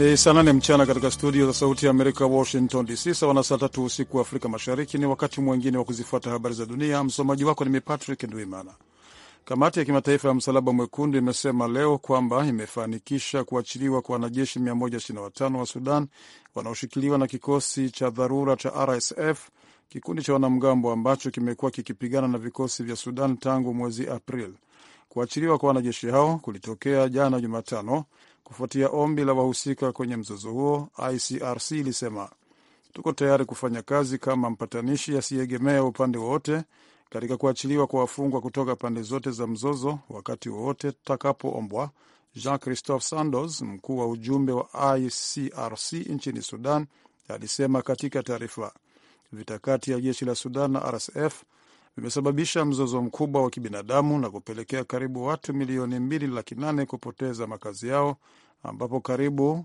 Ni saa 8 mchana katika studio za Sauti ya Amerika, Washington DC, sawa na saa 3 usiku wa Afrika Mashariki. Ni wakati mwingine wa kuzifuata habari za dunia. Msomaji wako ni Patrick Ndwimana. Kamati ya Kimataifa ya Msalaba Mwekundu imesema leo kwamba imefanikisha kuachiliwa kwa wanajeshi 125 wa Sudan wanaoshikiliwa na kikosi cha dharura cha RSF, kikundi cha wanamgambo ambacho kimekuwa kikipigana na vikosi vya Sudan tangu mwezi April. Kuachiliwa kwa wanajeshi hao kulitokea jana Jumatano kufuatia ombi la wahusika kwenye mzozo huo. ICRC ilisema, tuko tayari kufanya kazi kama mpatanishi asiegemea upande wowote katika kuachiliwa kwa wafungwa kutoka pande zote za mzozo wakati wowote tutakapoombwa. Jean-Christophe Sandos, mkuu wa ujumbe wa ICRC nchini Sudan, alisema katika taarifa. Vita kati ya jeshi la Sudan na RSF vimesababisha mzozo mkubwa wa kibinadamu na kupelekea karibu watu milioni 2.8 kupoteza makazi yao, ambapo karibu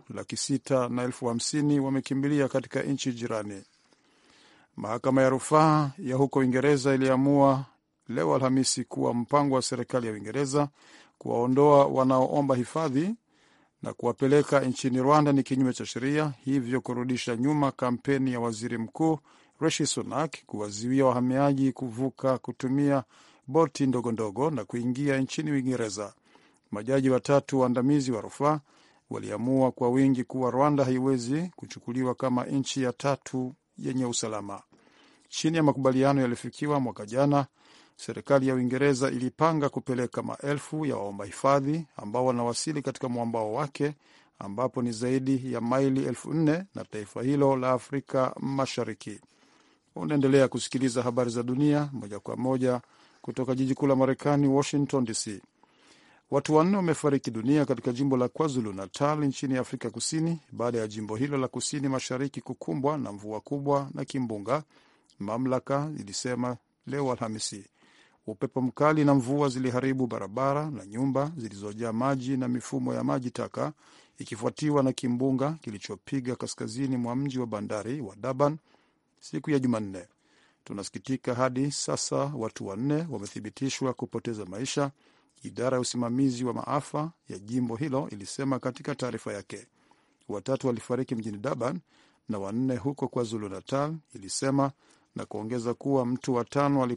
650,000 wamekimbilia katika nchi jirani. Mahakama ya rufaa ya huko Uingereza iliamua leo Alhamisi kuwa mpango wa serikali ya Uingereza kuwaondoa wanaoomba hifadhi na kuwapeleka nchini Rwanda ni kinyume cha sheria, hivyo kurudisha nyuma kampeni ya waziri mkuu Rishi Sunak kuwazuia wahamiaji kuvuka kutumia boti ndogondogo na kuingia nchini Uingereza. Majaji watatu waandamizi wa rufaa waliamua kwa wingi kuwa Rwanda haiwezi kuchukuliwa kama nchi ya tatu yenye usalama. Chini ya makubaliano yaliyofikiwa mwaka jana, serikali ya Uingereza ilipanga kupeleka maelfu ya waomba hifadhi ambao wanawasili katika mwambao wake, ambapo ni zaidi ya maili 4,000 na taifa hilo la Afrika Mashariki. Unaendelea kusikiliza habari za dunia moja kwa moja kutoka jiji kuu la Marekani, Washington DC. Watu 4 wamefariki dunia katika jimbo la KwaZulu Natal nchini Afrika Kusini baada ya jimbo hilo la kusini mashariki kukumbwa na mvua kubwa na kimbunga, mamlaka ilisema leo Alhamisi. Upepo mkali na mvua ziliharibu barabara na nyumba zilizojaa maji na mifumo ya maji taka, ikifuatiwa na kimbunga kilichopiga kaskazini mwa mji wa bandari wa Durban siku ya Jumanne. Tunasikitika, hadi sasa watu 4 wamethibitishwa kupoteza maisha, idara ya usimamizi wa maafa ya jimbo hilo ilisema katika taarifa yake. 3 walifariki mjini Durban na 4 huko KwaZulu Natal, ilisema, na kuongeza kuwa mtu wa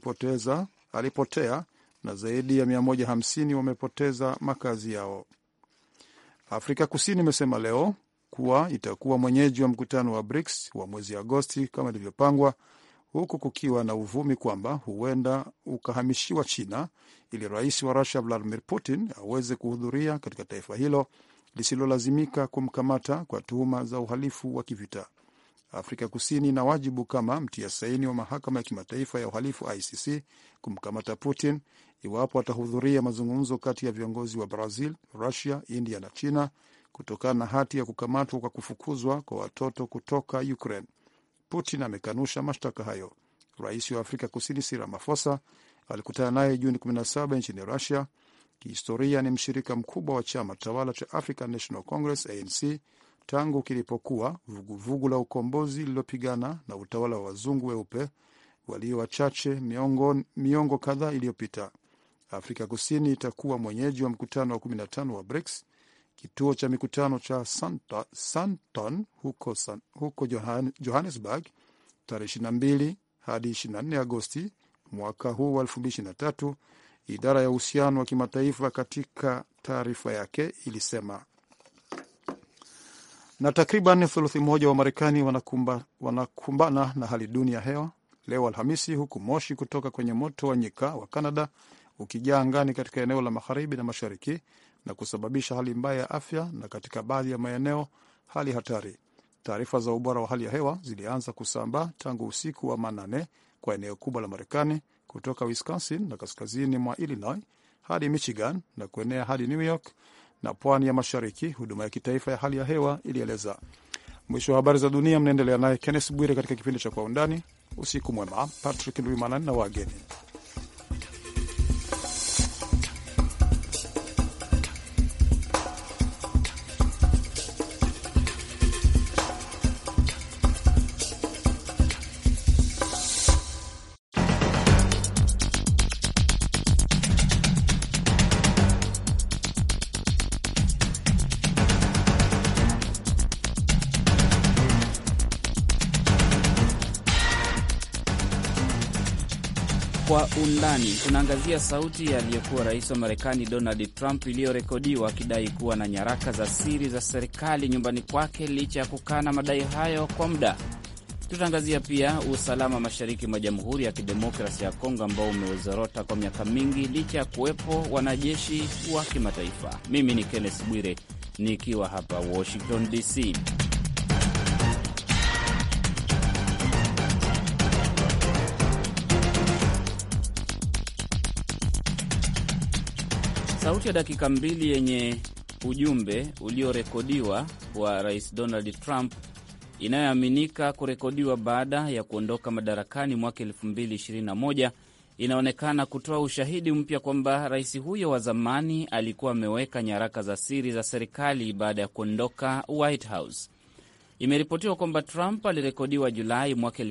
5 alipotea na zaidi ya 150 wamepoteza makazi yao. Afrika Kusini imesema leo kuwa itakuwa mwenyeji wa mkutano wa BRICS wa mwezi Agosti kama ilivyopangwa, huku kukiwa na uvumi kwamba huenda ukahamishiwa China ili rais wa Russia Vladimir Putin aweze kuhudhuria katika taifa hilo lisilolazimika kumkamata kwa tuhuma za uhalifu wa kivita. Afrika Kusini ina wajibu kama mtia saini wa mahakama ya kimataifa ya uhalifu ICC kumkamata Putin iwapo atahudhuria mazungumzo kati ya viongozi wa Brazil, Russia, India na China kutokana na hati ya kukamatwa kwa kufukuzwa kwa watoto kutoka Ukraine. Putin amekanusha mashtaka hayo. Rais wa Afrika Kusini Cyril Ramaphosa alikutana naye Juni 17 nchini Russia. Kihistoria ni mshirika mkubwa wa chama tawala cha African National Congress ANC tangu kilipokuwa vuguvugu la ukombozi lililopigana na utawala wa wazungu weupe walio wachache miongo kadhaa iliyopita. Afrika Kusini itakuwa mwenyeji wa mkutano wa 15 wa BRICS. Kituo cha mikutano cha Sandton huko Johannesburg tarehe 22 hadi 24 Agosti mwaka huu wa 2023, idara ya uhusiano wa kimataifa katika taarifa yake ilisema. Na takriban thuluthi moja wa Marekani wanakumbana na hali duni ya hewa leo Alhamisi, huku moshi kutoka kwenye moto wa nyika wa Canada ukijaa angani katika eneo la magharibi na mashariki na kusababisha hali mbaya ya afya na katika baadhi ya maeneo hali hatari. Taarifa za ubora wa hali ya hewa zilianza kusambaa tangu usiku wa manane kwa eneo kubwa la Marekani, kutoka Wisconsin na kaskazini mwa Illinois hadi Michigan na kuenea hadi New York na pwani ya mashariki, huduma ya kitaifa ya hali ya hewa ilieleza. Mwisho wa habari za dunia, mnaendelea naye Kenneth Bwire katika kipindi cha Kwa Undani. Usiku mwema. Patrick Ndwimana na wageni. Kwa undani tunaangazia sauti aliyekuwa rais wa Marekani Donald Trump iliyorekodiwa akidai kuwa na nyaraka za siri za serikali nyumbani kwake licha ya kukana madai hayo kwa muda. Tutaangazia pia usalama mashariki mwa Jamhuri ya Kidemokrasia ya Kongo ambao umezorota kwa miaka mingi licha ya kuwepo wanajeshi wa kimataifa. Mimi ni Kenneth Bwire nikiwa hapa Washington DC. Sauti ya dakika 2 yenye ujumbe uliorekodiwa wa Rais Donald Trump inayoaminika kurekodiwa baada ya kuondoka madarakani mwaka 2021 inaonekana kutoa ushahidi mpya kwamba rais huyo wa zamani alikuwa ameweka nyaraka za siri za serikali baada ya kuondoka White House. Imeripotiwa kwamba Trump alirekodiwa Julai mwaka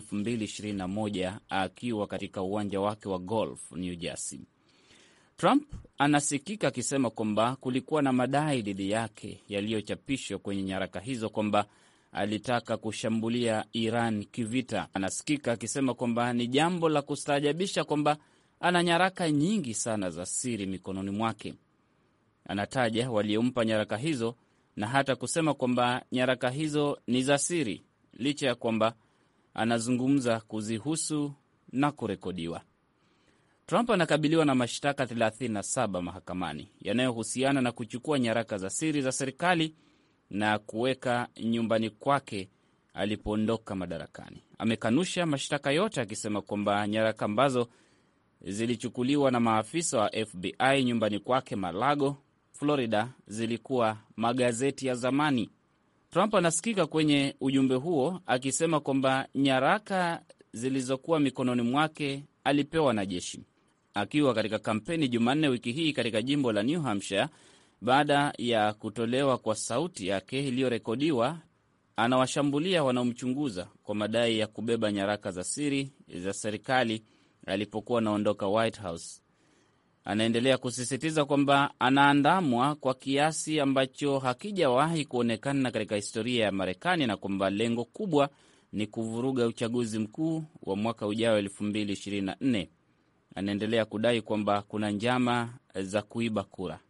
2021 akiwa katika uwanja wake wa golf New Jersey. Trump anasikika akisema kwamba kulikuwa na madai dhidi yake yaliyochapishwa kwenye nyaraka hizo kwamba alitaka kushambulia Iran kivita. Anasikika akisema kwamba ni jambo la kustaajabisha kwamba ana nyaraka nyingi sana za siri mikononi mwake. Anataja waliompa nyaraka hizo na hata kusema kwamba nyaraka hizo ni za siri, licha ya kwamba anazungumza kuzihusu na kurekodiwa. Trump anakabiliwa na mashtaka 37 mahakamani yanayohusiana na kuchukua nyaraka za siri za serikali na kuweka nyumbani kwake alipoondoka madarakani. Amekanusha mashtaka yote akisema kwamba nyaraka ambazo zilichukuliwa na maafisa wa FBI nyumbani kwake Mar-a-Lago, Florida, zilikuwa magazeti ya zamani. Trump anasikika kwenye ujumbe huo akisema kwamba nyaraka zilizokuwa mikononi mwake alipewa na jeshi. Akiwa katika kampeni Jumanne wiki hii katika jimbo la New Hampshire, baada ya kutolewa kwa sauti yake iliyorekodiwa, anawashambulia wanaomchunguza kwa madai ya kubeba nyaraka za siri za serikali alipokuwa anaondoka White House. Anaendelea kusisitiza kwamba anaandamwa kwa kiasi ambacho hakijawahi kuonekana katika historia ya Marekani na kwamba lengo kubwa ni kuvuruga uchaguzi mkuu wa mwaka ujao 2024. Anaendelea kudai kwamba kuna njama za kuiba kura.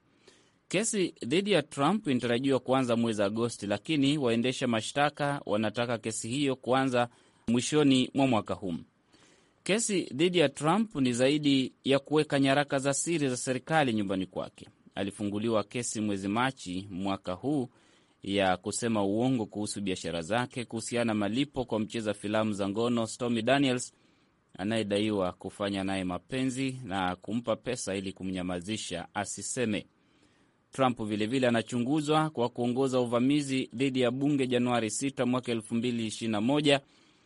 Kesi dhidi ya Trump inatarajiwa kuanza mwezi Agosti, lakini waendesha mashtaka wanataka kesi hiyo kuanza mwishoni mwa mwaka huu. Kesi dhidi ya Trump ni zaidi ya kuweka nyaraka za siri za serikali nyumbani kwake. Alifunguliwa kesi mwezi Machi mwaka huu ya kusema uongo kuhusu biashara zake kuhusiana na malipo kwa mcheza filamu za ngono Stormy Daniels anayedaiwa kufanya naye mapenzi na kumpa pesa ili kumnyamazisha asiseme. Trump vilevile anachunguzwa kwa kuongoza uvamizi dhidi ya bunge Januari 6 mwaka 2021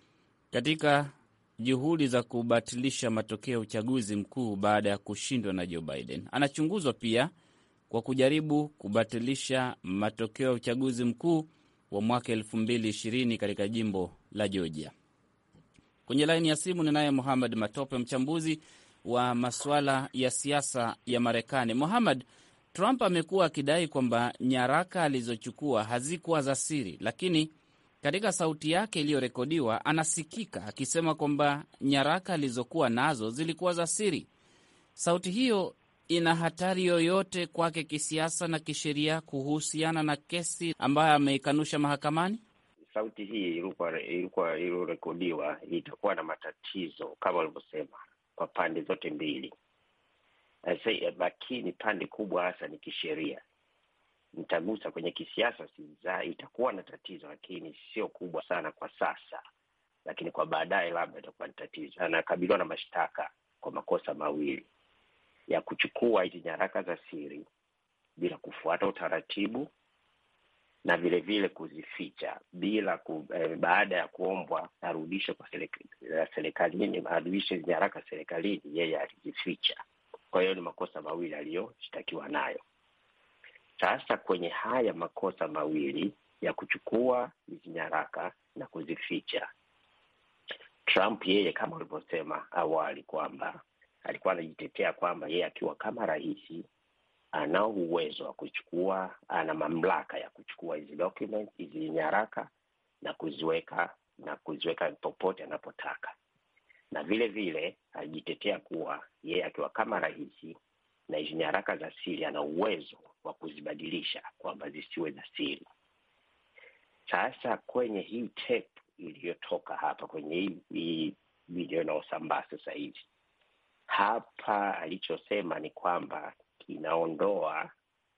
katika juhudi za kubatilisha matokeo ya uchaguzi mkuu baada ya kushindwa na Joe Biden. Anachunguzwa pia kwa kujaribu kubatilisha matokeo ya uchaguzi mkuu wa mwaka 2020 katika jimbo la Georgia. Kwenye laini ya simu ninaye Muhammad Matope, mchambuzi wa masuala ya siasa ya Marekani. Muhammad, Trump amekuwa akidai kwamba nyaraka alizochukua hazikuwa za siri, lakini katika sauti yake iliyorekodiwa anasikika akisema kwamba nyaraka alizokuwa nazo zilikuwa za siri. Sauti hiyo ina hatari yoyote kwake kisiasa na kisheria kuhusiana na kesi ambayo ameikanusha mahakamani? Sauti hii iliyorekodiwa itakuwa na matatizo kama walivyosema kwa pande zote mbili. Lakini pande kubwa hasa ni kisheria. Nitagusa kwenye kisiasa, itakuwa na tatizo, lakini sio kubwa sana kwa sasa, lakini kwa baadaye labda itakuwa ni tatizo. Anakabiliwa na mashtaka kwa makosa mawili ya kuchukua hizi nyaraka za siri bila kufuata utaratibu na vile vile kuzificha bila baada ya kuombwa arudishe kwa serikalini, arudishe nyaraka serikalini, yeye alizificha. Kwa hiyo ni makosa mawili aliyoshtakiwa nayo. Sasa kwenye haya makosa mawili ya kuchukua hizi nyaraka na kuzificha, Trump yeye kama alivyosema awali kwamba alikuwa anajitetea kwamba yeye akiwa kama rais anao uwezo wa kuchukua, ana mamlaka ya kuchukua hizi documents, hizi nyaraka na kuziweka popote anapotaka. na vile vile alijitetea kuwa yeye akiwa kama rais na hizi nyaraka za siri ana uwezo wa kuzibadilisha kwamba zisiwe za siri. Sasa kwenye hii tape iliyotoka hapa kwenye hii video inayosambaa sasa hivi, hapa alichosema ni kwamba inaondoa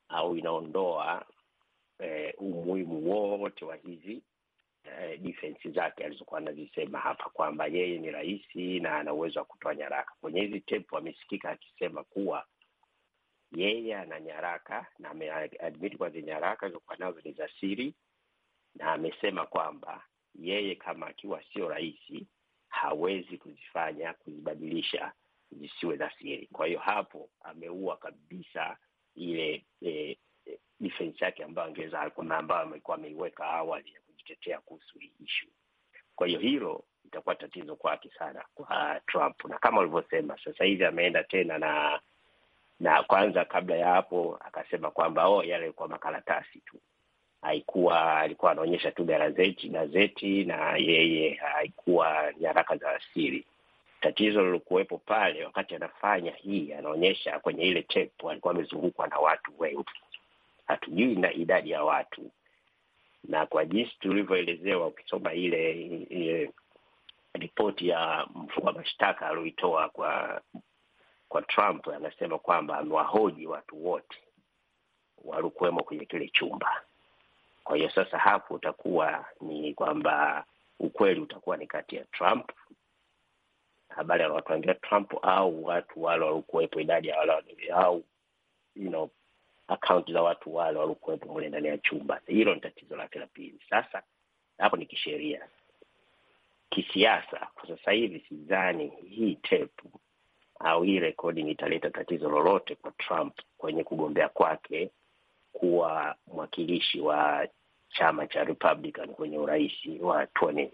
umuhimu wote wa hizi defense zake alizokuwa anazisema hapa, kwamba yeye ni rais na ana uwezo wa kutoa nyaraka. Kwenye hizi tape amesikika akisema kuwa yeye ana nyaraka na ameadmit kwa zile nyaraka zilizokuwa nazo ni za siri, na amesema kwamba yeye kama akiwa sio rais hawezi kuzibadilisha zisiwe za siri. Kwa hiyo hapo ameua kabisa ile defense yake ambayo amekuwa ameiweka awali ya kujitetea kuhusu hii issue. Kwa hiyo hilo itakuwa tatizo kwake sana kwa Trump, na kama ulivyosema sasa hivi ameenda tena na kwanza kabla ya hapo akasema kwamba yale yalikuwa makaratasi tu, alikuwa anaonyesha tu gazeti na yeye haikuwa nyaraka za siri. Tatizo lilokuwepo pale wakati anafanya hii, anaonyesha kwenye ile tape alikuwa amezungukwa na watu wengi, hatujui na idadi ya watu, na kwa jinsi tulivyoelezewa ukisoma ile ripoti ya mkuu wa mashtaka alioitoa kwa Trump, anasema kwamba amewahoji watu wote waliokuwemo kwenye kile chumba. Kwa hiyo sasa hapo utakuwa ni kwamba ukweli utakuwa ni kati ya Trump, habari anawaambia Trump, au watu wale waliokuwepo, idadi ya wale au account za watu wale waliokuwepo mle ndani ya chumba. Hilo ni tatizo lake la pili. Sasa hapo ni kisheria. Kisiasa kwa sasa hivi sidhani hii tape au hii recording italeta tatizo lolote kwa Trump kwenye kugombea kwake kuwa mwakilishi wa chama cha Republican kwenye urais wa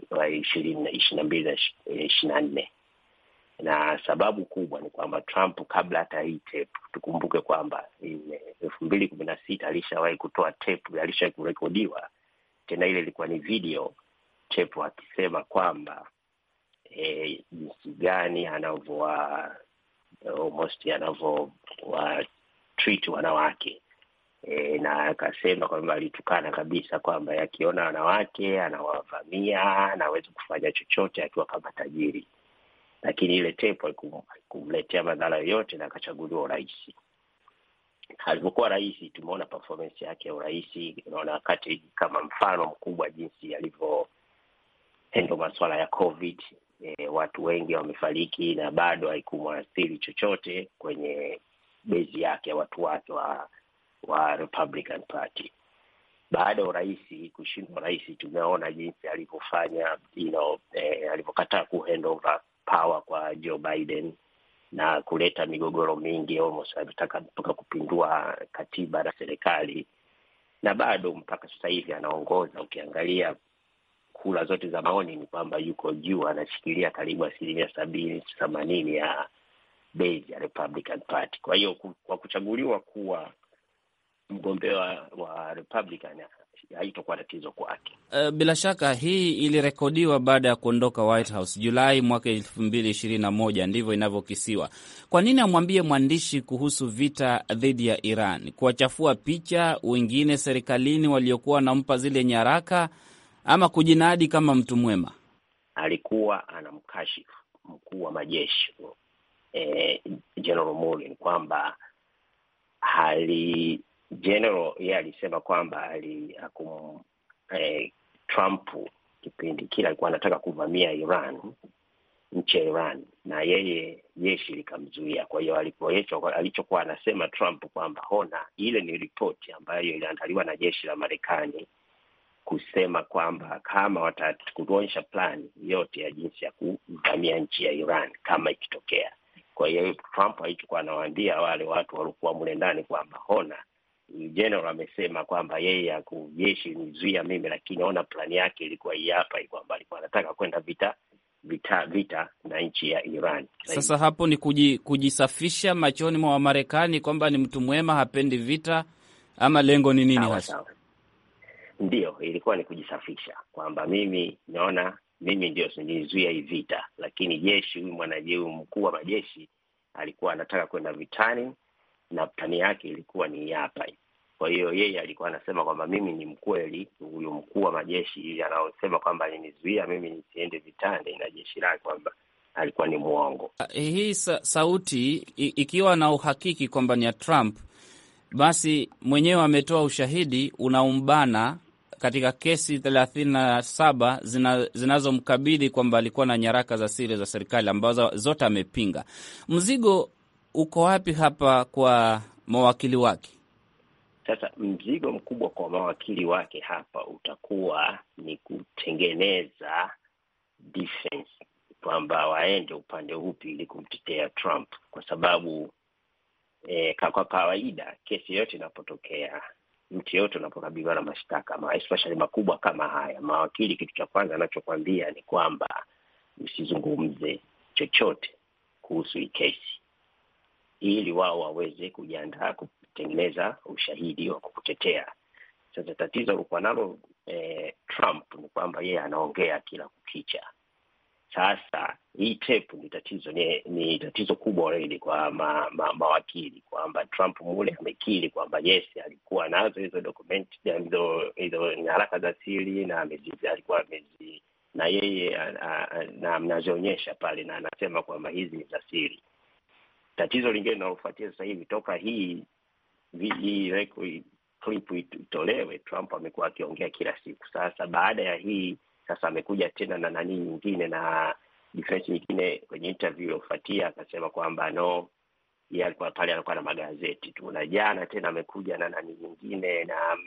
2024. Na sababu kubwa ni kwamba Trump kabla hata hii tape, tukumbuke kwamba 2016 alishawahi kutoa tape, alishawahi kurekodiwa tena, ile ilikuwa ni video tape, akisema kwamba jinsi gani anavyowa treat wanawake, na akasema kwamba alitukana kabisa kwamba yakiona wanawake anawavamia, anaweza kufanya chochote akiwa kama tajiri. Lakini ile tape kumletea madhara yoyote na akachaguliwa urais. Alipokuwa rais tumeona performance yake ya urais, unaona wakati kama mfano mkubwa jinsi alivyo handle masuala ya COVID. Watu wengi wamefariki na bado haikumwathiri chochote kwenye base yake, watu wake wa Republican Party. Baada ya rais kushindwa rais, tumeona jinsi alivyofanya alivyokataa kuhand over power kwa Joe Biden na kuleta migogoro mingi, almost alitaka mpaka kupindua katiba na serikali, na bado mpaka sasa hivi anaongoza. Ukiangalia kula zote za maoni ni kwamba yuko juu, anashikilia karibu 70-80 ya base ya Republican Party. Kwa hiyo kwa kuchaguliwa kuwa mgombea wa Republican haitakuwa tatizo kwake. Bila shaka hii ilirekodiwa baada ya kuondoka White House Julai mwaka 2021, ndivyo inavyokisiwa. Kwa nini amwambie mwandishi kuhusu vita dhidi ya Iran, kuwachafua picha wengine serikalini waliokuwa wanampa zile nyaraka, ama kujinadi kama mtu mwema? Alikuwa anamkashifu mkuu wa majeshi General Mullen kwamba General yeye alisema kwamba Trump kipindi kile alikuwa anataka kuvamia nchi ya Iran, na yeye jeshi likamzuia. Kwa hiyo alichokuwa anasema Trump kwamba ile ni ripoti ambayo iliandaliwa na jeshi la Marekani kusema kwamba kama watakuonyesha plan yote ya jinsi ya kuvamia nchi ya Iran kama ikitokea. Kwa hiyo Trump alichokuwa anawaambia wale watu waliokuwa mle ndani kwamba General amesema kwamba yeye jeshi nizuia mimi, lakini plani yake ilikuwa hii hapa, kwamba alikuwa anataka kwenda vita na nchi ya Iran. Sasa hapo ni kujisafisha machoni mwa Marekani kwamba ni mtu mwema, hapendi vita, ama lengo ni nini hasa? Ndio, ilikuwa ni kujisafisha kwamba mimi naona mimi ndio nilizuia hii vita, lakini jeshi, huyu mkuu wa majeshi alikuwa anataka kwenda vitani na plani yake ilikuwa ni hapa. Kwa hiyo yeye alikuwa anasema kwamba mimi ni mkweli, huyu mkuu wa majeshi anaosema kwamba alinizuia mimi nisiende vitani na jeshi lake kwamba alikuwa ni muongo. Hii sauti ikiwa na uhakiki kwamba ni ya Trump, basi mwenyewe ametoa ushahidi unaumbana katika kesi 37 zinazomkabidhi kwamba alikuwa na nyaraka za siri za serikali ambazo zote amepinga. Mzigo uko wapi hapa kwa mawakili wake? Sasa mzigo mkubwa kwa mawakili wake hapa utakuwa ni kutengeneza defense, kwamba waende upande upi ili kumtetea Trump, kwa sababu kwa kawaida kesi yote inapotokea, mtu yote unapokabiliwa na mashtaka especially makubwa kama haya, mawakili kitu cha kwanza anachokwambia ni kwamba usizungumze chochote kuhusu hii kesi, ili wao waweze kujiandaa kutengeneza ushahidi wa kukutetea. Sasa tatizo lilikuwa nalo Trump ni kwamba yeye anaongea kila kukicha. Sasa hii tape ni tatizo kubwa zaidi kwa mawakili, kwamba Trump mule amekiri kwamba yes alikuwa nazo hizo document, hizo nyaraka za siri, na alikuwa na yeye na mnazionyesha pale, na anasema kwamba hizi ni za siri. Tatizo lingine linalofuatia sasa hivi toka hii clip itolewe, Trump amekuwa akiongea kila siku. Sasa baada ya hii sasa amekuja tena na nani nyingine na defense nyingine kwenye interview iliyofuatia, akasema kwamba no, yeye alikuwa pale alikuwa na magazeti tu, na jana tena amekuja na nani nyingine na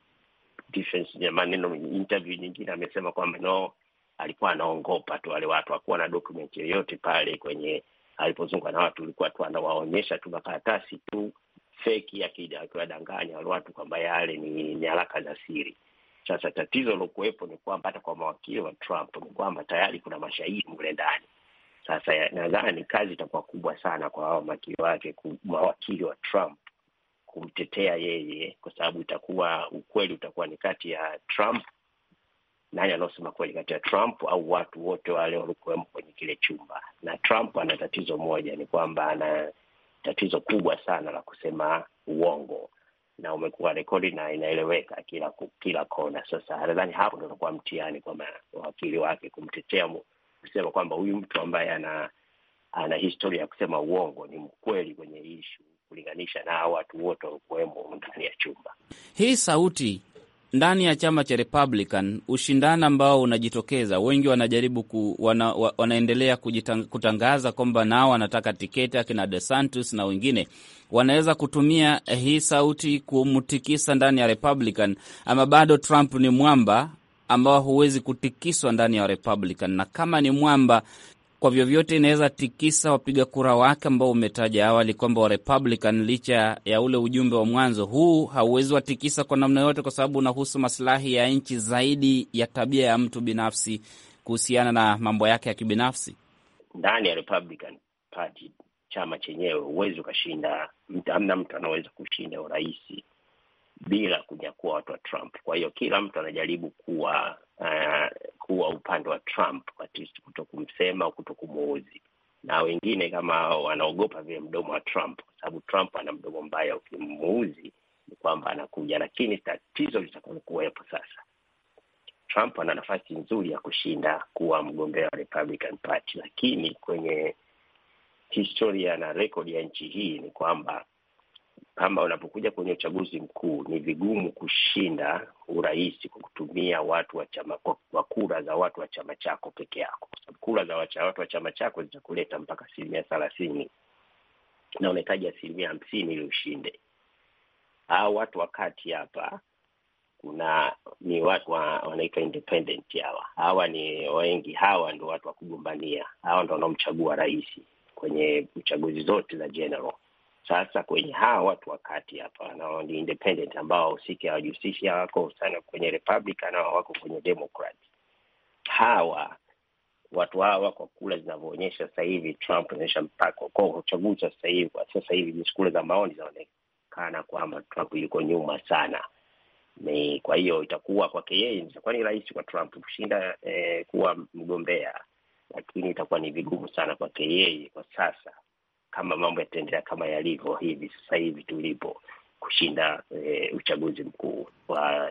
defense ya maneno, interview nyingine amesema kwamba no, alikuwa anaongopa tu wale watu, hakuwa na document yoyote pale kwenye alipozunguka na watu, alikuwa tu anawaonyesha tu makaratasi tu fake akiwadanganya wale watu kwamba yale ni nyaraka za siri. Sasa tatizo lilokuwepo ni kwamba hata kwa mawakili wa Trump ni kwamba tayari kuna mashahidi mle ndani. Sasa nadhani kazi itakuwa kubwa sana kwa mawakili wa Trump kumtetea yeye, kwa sababu ukweli utakuwa ni kati ya Trump, nani anaosema kweli kati ya Trump au watu wote wale walikuwa kwenye kile chumba. Na Trump ana tatizo moja, ni kwamba ana tatizo kubwa sana la kusema uongo, na umekuwa rekodi na inaeleweka kila kona. Sasa nadhani hapo ndio kwa mtihani kwa wakili wake kumtetea, kusema kwamba huyu mtu ambaye ana historia ya kusema uongo ni mkweli kwenye issue, kulinganisha na watu wote walikuwemo ndani ya chumba. Hii sauti ndani ya chama cha Republican, ushindani ambao unajitokeza, wengi wanajaribu wanaendelea kutangaza kwamba nao wanataka tiketi, akina DeSantis na wengine wanaweza kutumia hii sauti kumtikisa ndani ya Republican, ama bado Trump ni mwamba ambao huwezi kutikiswa ndani ya Republican, na kama ni mwamba kwa vyovyote inaweza tikisa wapiga kura wake ambao umetaja awali kwamba wa Republican, licha ya ule ujumbe wa mwanzo, huu hauwezi watikisa kwa namna yote, kwa sababu unahusu maslahi ya nchi zaidi ya tabia ya mtu binafsi kuhusiana na mambo yake ya kibinafsi. Ndani ya Republican Party, chama chenyewe, huwezi ukashinda, hamna mtu anaweza kushinda urais bila kunyakua watu wa Trump. Kwa hiyo kila mtu anajaribu kuwa upande wa Trump, kutokumsema au kutokumuuzi, na wengine kama wanaogopa vile mdomo wa Trump, kwa sababu Trump ana mdomo mbaya, ukimuuzi ni kwamba anakuja. Lakini tatizo litakuwepo sasa, Trump ana nafasi nzuri ya kushinda kuwa mgombea wa Republican Party, lakini kwenye historia na rekodi ya nchi hii ni kwamba kama unapokuja kwenye uchaguzi mkuu ni vigumu kushinda urais kwa kutumia watu wa chama, kwa kura za watu wa chama chako peke yako. Kwa sababu kura za watu wa chama chako zitakuleta mpaka 30%, na unahitaji 50% ili ushinde. Hao watu wakati hapa ni watu wanaitwa independent hawa ni wengi, hawa ndio watu wa kugombania, hawa ndio wanaomchagua rais kwenye uchaguzi zote za general. Sasa kwenye hawa watu wakati hapa na ni independent ambao hawajihusishi, wako sana kwenye Republican na wako kwenye Democrat. Watu hawa kwa kula zinavyoonyesha sasa hivi, Trump anaonyesha mpaka kwa uchaguzi sasa hivi ni kula za maoni zinaonekana kwamba Trump yuko nyuma sana. Kwa hiyo itakuwa kwake yeye itakuwa ni rahisi kwa Trump kushinda kuwa mgombea, lakini itakuwa ni vigumu sana kwake yeye kwa sasa, kama mambo yataendelea kama yalivyo hivi sasa hivi tulipo, kushinda uchaguzi mkuu wa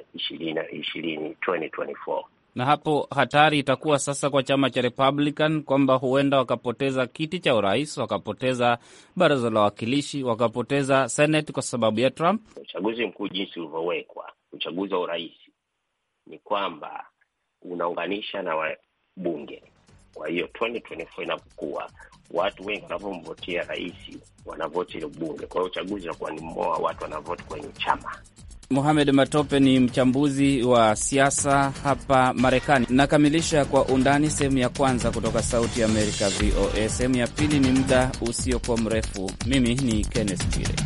2024. Na hapo hatari itakuwa sasa kwa chama cha Republican kwamba huenda wakapoteza kiti cha urais, wakapoteza baraza la wawakilishi, wakapoteza Senate kwa sababu ya Trump. Uchaguzi mkuu jinsi ulivyowekwa, uchaguzi wa urais, ni kwamba unaunganisha na wabunge. Kwa hiyo 2024 inapokuwa watu wengi wanavomvotia rais wanavoti ile bunge. Kwa hiyo uchaguzi unakuwa ni mmoja watu wanavoti kwenye chama. Mohamed Matope ni mchambuzi wa siasa hapa Marekani. Nakamilisha Kwa Undani sehemu ya kwanza kutoka Sauti ya Amerika VOA. Sehemu ya pili ni muda usiokuwa mrefu. Mimi ni Kenneth Bwire.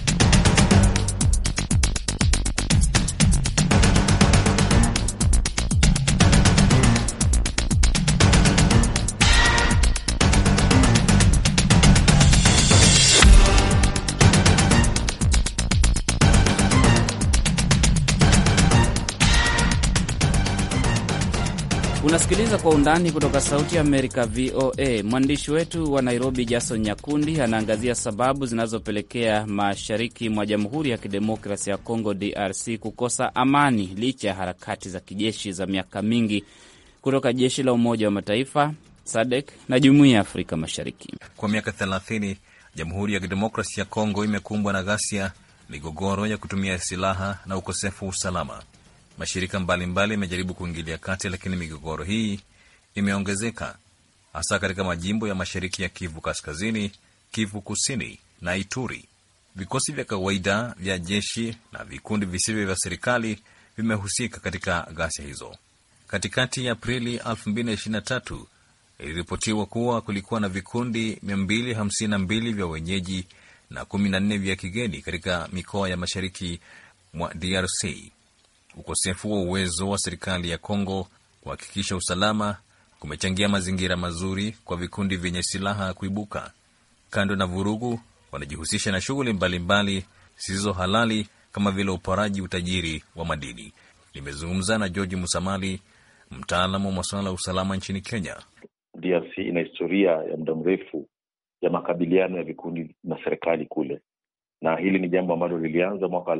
Unasikiliza Kwa Undani kutoka Sauti ya Amerika VOA. Mwandishi wetu wa Nairobi Jason Nyakundi anaangazia sababu zinazopelekea mashariki mwa Jamhuri ya Kidemokrasia ya Kongo DRC kukosa amani licha ya harakati za kijeshi za miaka mingi kutoka jeshi la Umoja wa Mataifa, SADC na Jumuiya ya Afrika Mashariki. Kwa miaka 30 Jamhuri ya Kidemokrasia ya Kongo imekumbwa na ghasia, migogoro ya kutumia silaha na ukosefu wa usalama. Mashirika mbalimbali yamejaribu kuingilia kati, lakini migogoro hii imeongezeka, hasa katika majimbo ya mashariki ya Kivu Kaskazini, Kivu Kusini na Ituri. Vikosi vya kawaida vya jeshi na vikundi visivyo vya serikali vimehusika katika ghasia hizo. Katikati ya Aprili 2023 iliripotiwa kuwa kulikuwa na vikundi 252 vya wenyeji na 14 vya kigeni katika mikoa ya mashariki mwa DRC. Ukosefu wa uwezo wa serikali ya Kongo kuhakikisha usalama kumechangia mazingira mazuri kwa vikundi vyenye silaha kuibuka. Kando na vurugu, wanajihusisha na shughuli mbalimbali zisizo halali kama vile uporaji utajiri wa madini. Nimezungumza na George Musamali, mtaalamu wa masuala ya usalama nchini Kenya. DRC ina historia ya muda mrefu ya makabiliano ya vikundi na serikali kule, na hili ni jambo ambalo lilianza mwaka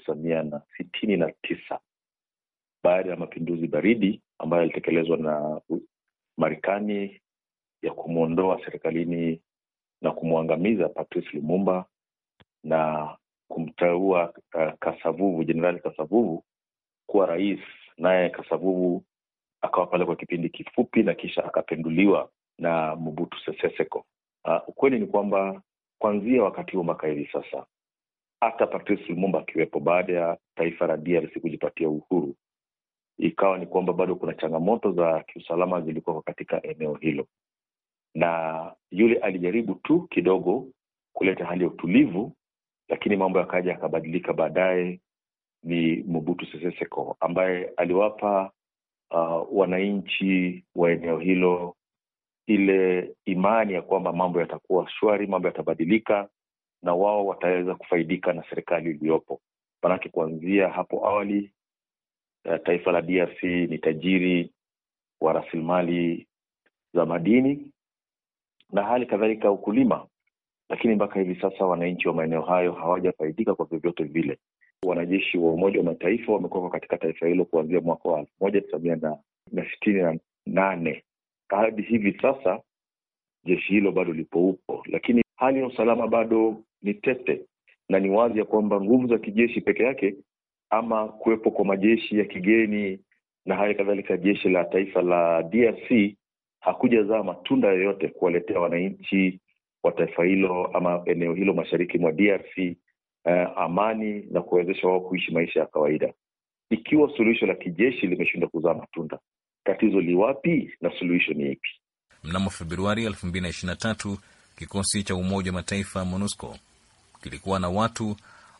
1969 baada ya mapinduzi baridi ambayo yalitekelezwa na Marekani ya kumuondoa serikalini na kumwangamiza Patrice Lumumba na kumteua Kasavubu, Jenerali Kasavubu kuwa rais, naye Kasavubu akawa pale kwa kipindi kifupi na kisha akapenduliwa na Mobutu Sese Seko. Ukweli ni kwamba kuanzia wakati huo mpaka hivi sasa, hata Patrice Lumumba akiwepo, baada ya taifa la DRC kujipatia uhuru, ikawa ni kwamba bado kuna changamoto za kiusalama zilikuwa katika eneo hilo, na yule alijaribu tu kidogo kuleta hali ya utulivu, lakini mambo yakaja yakabadilika. Baadaye ni Mobutu Sese Seko ambaye aliwapa wananchi wa eneo hilo ile imani ya kwamba mambo yatakuwa shwari, mambo yatabadilika na wao wataweza kufaidika na serikali iliyopo. Manake kuanzia hapo awali taifa la DRC ni tajiri wa rasilimali za madini na hali kadhalika ukulima, lakini mpaka hivi sasa wananchi wa maeneo hayo hawajafaidika kwa vyovyote vile. Wanajeshi wa Umoja wa Mataifa wamekuwa katika taifa hilo kuanzia mwaka wa 1968 hadi hivi sasa. Jeshi hilo bado lipo upo, lakini hali ya usalama bado ni tete, na ni wazi ya kwamba nguvu za kijeshi peke yake ama kuwepo kwa majeshi ya kigeni na hali kadhalika jeshi la taifa la DRC hakujazaa matunda yoyote kuwaletea wananchi wa taifa hilo ama eneo hilo mashariki mwa DRC amani na kuwezesha wao kuishi maisha ya kawaida. Ikiwa suluhisho la kijeshi limeshindwa kuzaa matunda, tatizo liwapi na suluhisho ni ipi? Mnamo Februari 2023, kikosi cha Umoja wa Mataifa MONUSCO kilikuwa na watu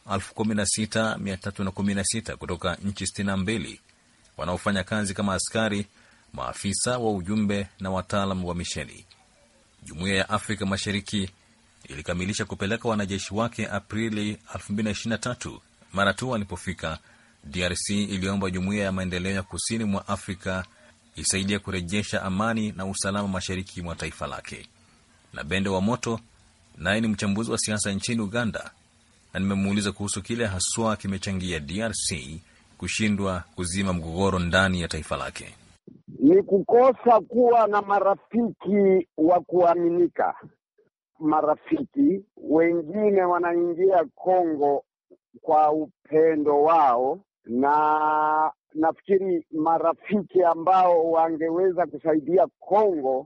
16,316 kutoka nchi 62 wanaofanya kazi kama askari, maafisa wa ujumbe na wataalamu wa misheni. Jumuiya ya Afrika Mashariki ilikamilisha kupeleka wanajeshi wake Aprili 2023 mara tu walipofika DRC iliomba Jumuiya ya Maendeleo ya Kusini mwa Afrika isaidia kurejesha amani na usalama mashariki mwa taifa lake. Na Bende wa Moto naye ni mchambuzi wa siasa nchini Uganda, na nimemuuliza kuhusu kile haswa kimechangia DRC kushindwa kuzima mgogoro ndani ya taifa lake. Ni kukosa kuwa na marafiki wa kuaminika. Marafiki wengine wanaingia Kongo kwa upendo wao, na nafikiri marafiki ambao wangeweza kusaidia Kongo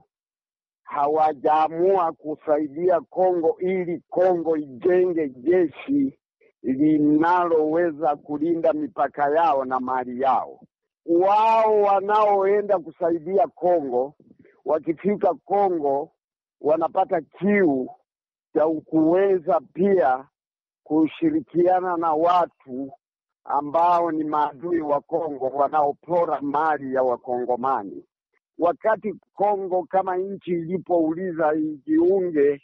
hawajaamua kusaidia Kongo ili Kongo ijenge jeshi linaloweza kulinda mipaka yao na mali yao. Wao wanaoenda kusaidia Kongo, wakifika Kongo wanapata kiu ya kuweza pia kushirikiana na watu ambao ni maadui wa Kongo wanaopora mali ya Wakongomani. Wakati Kongo kama nchi ilipouliza ijiunge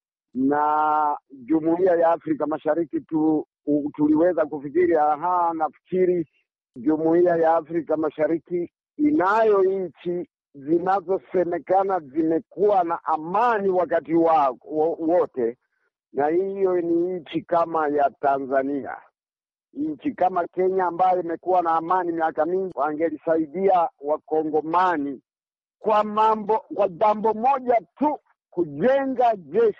na Jumuiya ya Afrika Mashariki, tuliweza kufikiri nafikiri Jumuiya ya Afrika Mashariki inayo nchi zinazosemekana zimekuwa na amani wakati wote, na hiyo ni nchi kama ya Tanzania. Nchi kama Kenya ambayo imekuwa na amani miaka mingi, wangelisaidia Wakongomani kwa jambo moja tu, kujenga jeshi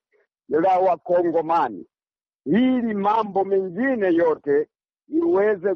la Wakongomani, ili mambo mengine yote iweze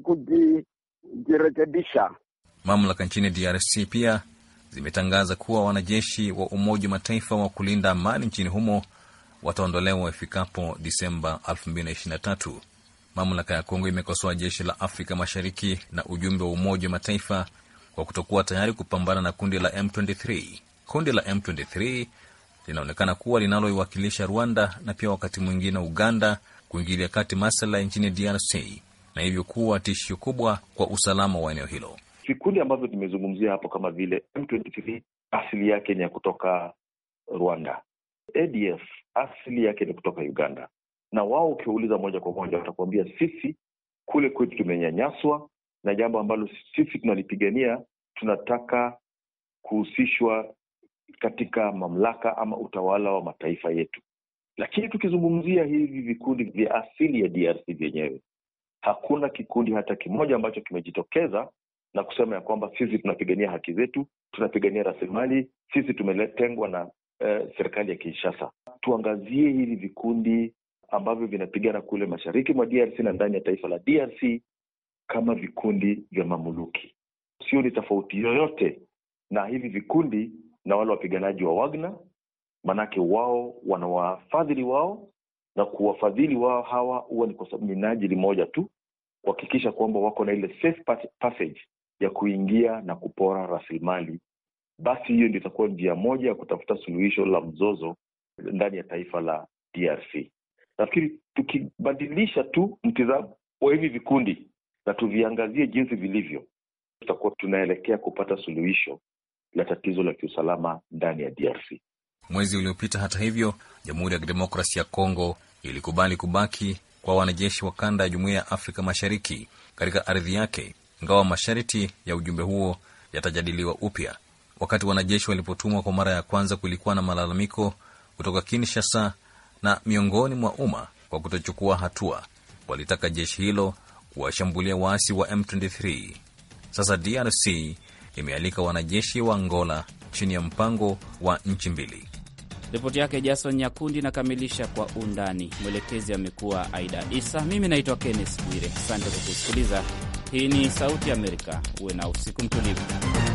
kujirekebisha. Mamlaka nchini DRC pia zimetangaza kuwa wanajeshi wa Umoja wa Mataifa wa kulinda amani nchini humo wataondolewa ifikapo Disemba 2023. Mamlaka ya Kongo imekosoa jeshi la Afrika Mashariki na ujumbe wa Umoja wa Mataifa kwa kutokuwa tayari kupambana na kundi la M23. Kundi la M23 linaonekana kuwa linaloiwakilisha Rwanda na pia wakati mwingine Uganda kuingilia kati masuala nchini DRC, na hivyo kuwa tishio kubwa kwa usalama wa eneo hilo. Vikundi ambavyo tumezungumzia hapo kama vile M23 asili yake ni kutoka Rwanda. ADF asili yake ni kutoka Uganda. Na wao ukiuliza moja kwa moja watakwambia sisi kule kwetu tumenyanyaswa, na jambo ambalo sisi tunalipigania, tunataka kuhusishwa katika mamlaka ama utawala wa mataifa yetu. Lakini tukizungumzia hivi vikundi vya asili ya DRC vyenyewe, hakuna kikundi hata kimoja ambacho kimejitokeza na kusema ya kwamba sisi tunapigania haki zetu, tunapigania rasilimali, sisi tumetengwa na serikali ya Kinshasa. Tuangazie hivi vikundi ambavyo vinapigana kule mashariki mwa DRC na ndani ya taifa la DRC kama vikundi vya mamuluki. Sio ni tofauti yoyote na hivi vikundi na wale wapiganaji wa Wagner, manake wao wanawafadhili wao, na kuwafadhili wao hawa huwa ni kwa sababu minajili moja tu, kuhakikisha kwamba wako na ile safe passage ya kuingia na kupora rasilimali. Basi hiyo ndio itakuwa njia moja ya kutafuta suluhisho la mzozo ndani ya taifa la DRC. Nafikiri tukibadilisha tu mtizamo wa hivi vikundi na tuviangazie jinsi vilivyo, tutakuwa tunaelekea kupata suluhisho la tatizo la kiusalama ndani ya DRC. Mwezi uliopita, hata hivyo, Jamhuri ya Kidemokrasia ya Kongo ilikubali kubaki kwa wanajeshi wa kanda ya Jumuiya ya Afrika Mashariki katika ardhi yake, ingawa masharti ya ujumbe huo yatajadiliwa upya. Wakati wanajeshi walipotumwa kwa mara ya kwanza, kulikuwa na malalamiko kutoka Kinshasa na miongoni mwa umma kwa kutochukua hatua. Walitaka jeshi hilo kuwashambulia waasi wa M23. Sasa DRC imealika wanajeshi wa Angola chini ya mpango wa nchi mbili. Ripoti yake Jason Nyakundi nakamilisha kwa undani. Mwelekezi amekuwa Aida Isa. Mimi naitwa Kenneth Bwire. Asante kwa kusikiliza. Hii ni Sauti ya Amerika. Uwe na usiku mtulivu.